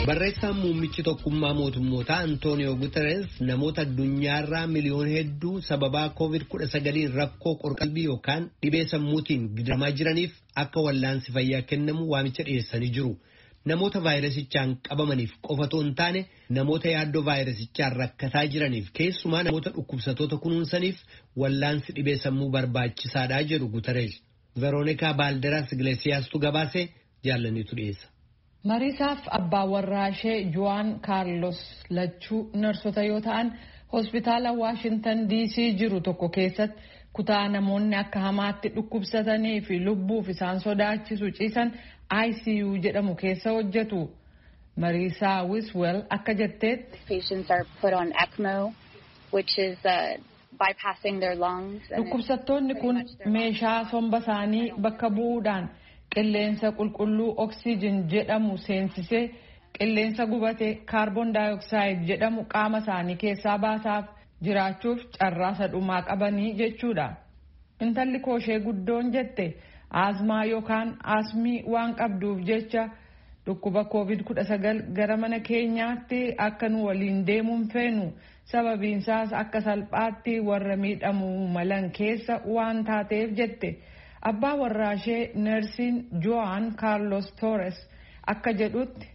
Barreessaan muummichi tokkummaa mootummootaa Antooniyoo Guterres namoota addunyaarraa miliyoona hedduu sababaa COVID-19 rakkoo qorqalbii yookaan dhibee sammuutiin gidiramaa jiraniif akka wallaansi fayyaa kennamu waamicha dhiyeessanii jiru. Namoota vaayirasichaan qabamaniif qofatoo hin taane namoota yaaddoo vaayirasichaan rakkataa jiraniif keessumaa namoota dhukkubsatoota kunuunsaniif wallaansi dhibee sammuu barbaachisaadha jedhu Guterres. Veroonikaa Baalderas Iglesiyaastuu gabaasee jaallaniitu dhiyeessa. Mariisaaf abbaa warraa ishee Juan Carlos lachuu narsota yoo ta'an hospitaala Washington DC jiru tokko keessatti kutaa namoonni akka hamaatti dhukkubsatanii fi lubbuuf isaan sodaachisu ciisan ICU jedhamu keessa hojjetu. Mariisaa Wiswell akka jetteetti patients are put on ECMO, which is bypassing their lungs. Dhukkubsattoonni kun meeshaa somba isaanii bakka bu'uudhaan qilleensa qulqulluu oksijiin jedhamu seensisee qilleensa gubate kaarboon daayoksaayiid jedhamu qaama isaanii keessaa baasaaf jiraachuuf carraa dhumaa qabanii jechuudha. Intalli kooshee guddoon jette asmaa yookaan asmii waan qabduuf jecha dhukkuba COVID-19 gara mana keenyaatti akka nu waliin deemuun feenu sababiinsaas akka salphaatti warra miidhamuu malan keessa waan taateef jette. Abbaa warraa ishee Nersiin Juan Carlos Torres akka jedhutti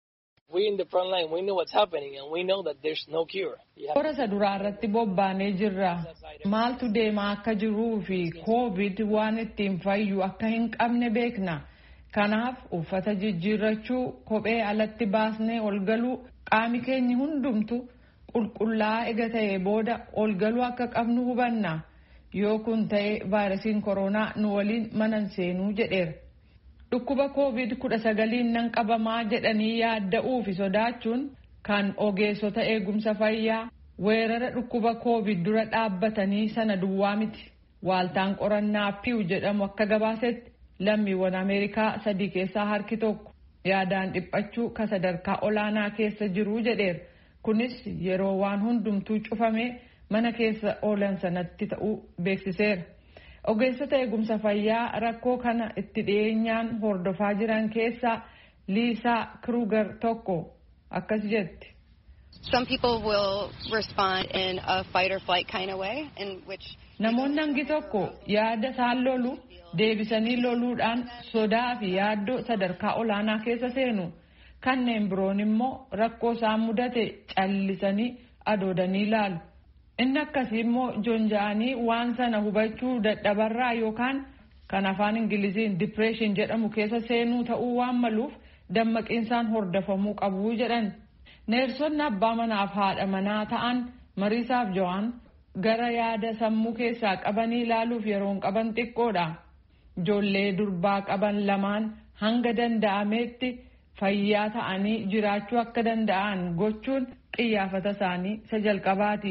we in the front line, we know what's happening and we know that there's no cure. Qorasa duraa irratti bobbaanee jirra. Maaltu deemaa akka jiruu fi COVID waan ittiin fayyu akka hin qabne beekna. Kanaaf uffata jijjiirrachuu, kophee alatti baasnee ol galuu, qaami keenya hundumtu qulqullaa'aa ega ta'e booda ol galuu akka qabnu hubanna. Yoo kun ta'e vaayirasiin koronaa nu waliin manan seenuu jedheera. Dhukkuba COVID-19 nan qabamaa jedhanii yaadda'uu fi sodaachuun kan ogeessota eegumsa fayyaa weerara dhukkuba COVID dura dhaabbatanii sana duwwaa miti. Waaltaan qorannaa Pew jedhamu akka gabaasetti lammiiwwan Ameerikaa 3 keessaa harki tokko yaadaan dhiphachuu ka sadarkaa olaanaa keessa jiru jedheera. Kunis yeroo waan hundumtuu cufamee mana keessa oolan sanatti ta'uu beeksiseera. Ogeessota eegumsa fayyaa rakkoo kana itti dhiyeenyaan hordofaa jiran keessaa Liisaa Kruger tokko akkas jetti. Some people will respond in a fight or flight kind of way in which namoonni hangi tokko yaada isaan lolu deebisanii loluudhaan sodaa fi yaaddoo sadarkaa olaanaa keessa seenu. Kanneen biroon immoo rakkoo isaan mudate callisanii adoodanii ilaalu. Inni akkasii immoo jonja'anii waan sana hubachuu dadhabarraa yookaan kan afaan Ingiliziin depression jedhamu keessa seenuu ta'uu waan maluuf dammaqiinsaan hordofamuu qabu jedhan. Neersonni abbaa manaaf haadha manaa ta'an Mariisaaf Jo'aan gara yaada sammuu keessaa qabanii ilaaluuf yeroon qaban xiqqoodha. Ijoollee durbaa qaban lamaan hanga danda'ameetti fayyaa ta'anii jiraachuu akka danda'an gochuun qiyyaafata isaanii isa jalqabaati.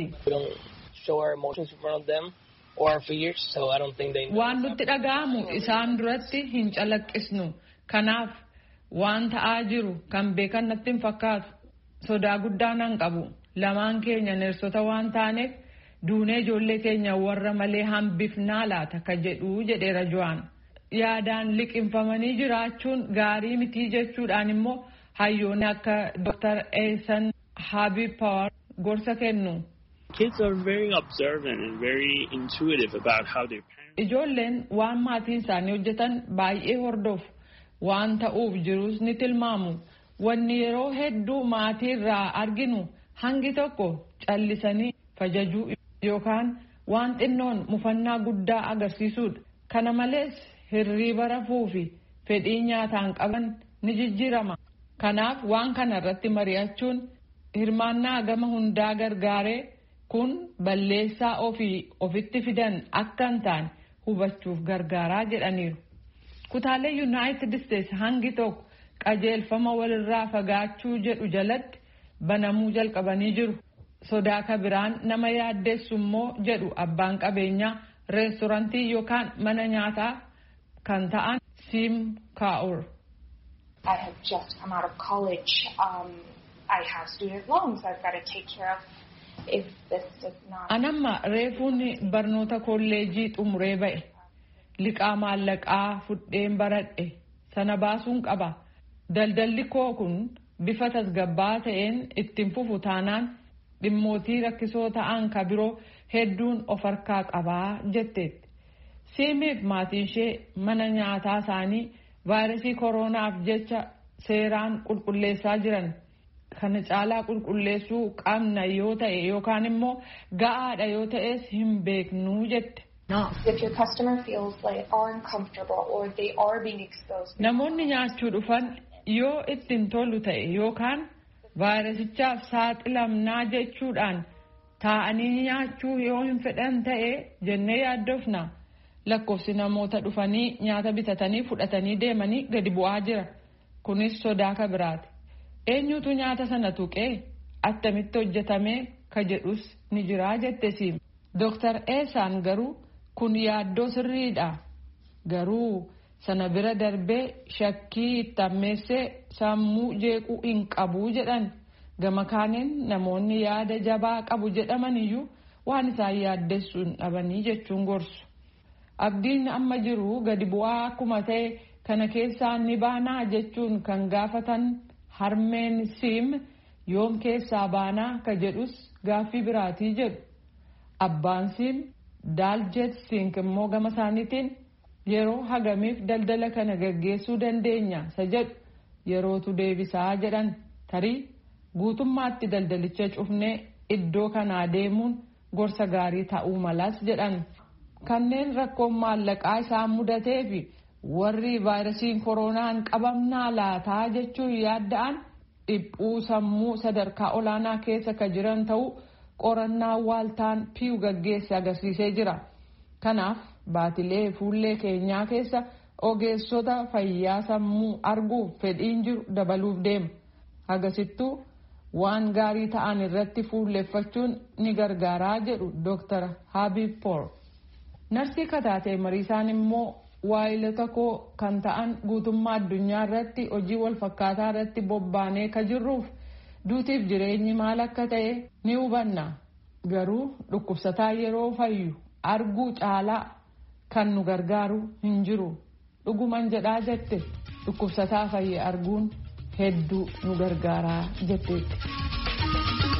Waan nutti dhaga'amu isaan duratti hin calaqqisnu. Kanaaf waan ta'aa jiru kan beekan natti hin fakkaatu. Sodaa guddaa nan qabu. Lamaan keenya neersota waan taaneef duunee ijoollee keenya warra malee hambifnaa laata ka jedhu jedheera Jo'aan. Yaadaan liqinfamanii jiraachuun gaarii mitii jechuudhaan immoo hayyoonni akka Dr. Eesan Habib Power gorsa kennu. Kids are very observant and very intuitive about how their parents. Ijoolleen waan maatiin isaanii hojjetan baay'ee hordofu. Waan ta'uuf jirus ni tilmaamu. Wanni yeroo hedduu maatiirraa arginu hangi tokko callisanii fajajuu yookaan waan xinnoon mufannaa guddaa agarsiisuudha. Kana malees hirriiba rafuu fi fedhii nyaataan qaban ni jijjiirama. Kanaaf waan kana irratti mari'achuun hirmaannaa gama hundaa gargaaree kun balleessaa ofii ofitti fidan akka hin taane hubachuuf gargaaraa jedhaniiru. Kutaalee United States hangi tokko qajeelfama walirraa fagaachuu jedhu jalatti banamuu jalqabanii jiru. Sodaa ka biraan nama yaaddeessu immoo jedhu abbaan qabeenyaa reestorantii yookaan mana nyaataa kan ta'an Sim Kaur. I have just come out of college. I have student loans I've got to take care of. If this does not... Anamma reefuun barnoota kolleejii xumuree ba'e. Liqaa maallaqaa fudheen baradhe sana baasuun qaba. Daldalli koo kun bifa tasgabbaa ta'een ittiin fufu taanaan dhimmootii rakkisoo ta'an ka biroo hedduun of harkaa qabaa jetteetti. Siimiif maatiin ishee mana nyaataa isaanii vaayirasii kooroonaaf jecha seeraan qulqulleessaa jiran. Kana caalaa qulqulleessuu qabna yoo ta'e yookaan immoo ga'aadha yoo ta'es hin beeknuu jette. If your customer feels like are uncomfortable or they are being exposed. Namoonni nyaachuu dhufan yoo ittiin tolu ta'e yookaan vaayirasichaaf saaxilamnaa jechuudhaan taa'anii nyaachuu yoo hin fedhan ta'e jennee yaaddofna. Lakkoofsi namoota dhufanii nyaata bitatanii fudhatanii deemanii gadi bu'aa jira. Kunis sodaa ka biraati. Eenyutu nyaata sana tuqee attamitti hojjetamee ka jedhus ni jiraa jette Siim. Dr. Eesaan garuu kun yaaddoo sirriidha. Garuu sana bira darbee shakkii itti ammeessee sammuu jeequu hin qabu jedhan. Gama kaaniin namoonni yaada jabaa qabu jedhaman iyyuu waan isaan yaaddessuu hin dhabanii jechuun gorsu. Abdiin amma jiru gadi bu'aa akkuma ta'e kana keessaa ni baanaa jechuun kan gaafatan harmeen Siim yoom keessaa baanaa ka jedhus gaaffii biraatii jedhu. Abbaan Siim Daaljet Sink immoo gama isaaniitiin yeroo hagamiif daldala kana gaggeessuu dandeenya isa jedhu yerootu deebisaa jedhan. Tarii guutummaatti daldalicha cufnee iddoo kanaa deemuun gorsa gaarii ta'uu malas jedhan. Kanneen rakkoon maallaqaa isaan mudatee fi warri vaayirasiin kooroonaan qabamnaa laataa jechuun yaadda'an dhiphuu sammuu sadarkaa olaanaa keessa ka jiran ta'uu qorannaa waaltaan Piiw gaggeesse agarsiisee jira. Kanaaf baatilee fuullee keenyaa keessa ogeessota fayyaa sammuu arguuf fedhiin jiru dabaluuf deema. Hagasittuu waan gaarii ta'an irratti fuulleeffachuun ni gargaaraa jedhu Dr. Habib Poor. Narsii kataatee mariisaan immoo waayilota koo kan ta'an guutummaa addunyaa irratti hojii wal fakkaataa irratti bobbaanee ka jirruuf duutiif jireenyi maal akka ta'e ni hubanna. Garuu dhukkubsataa yeroo fayyu arguu caalaa kan nu gargaaru hin jiru. Dhuguman jedhaa jette dhukkubsataa fayye arguun hedduu nu gargaaraa jetteetti.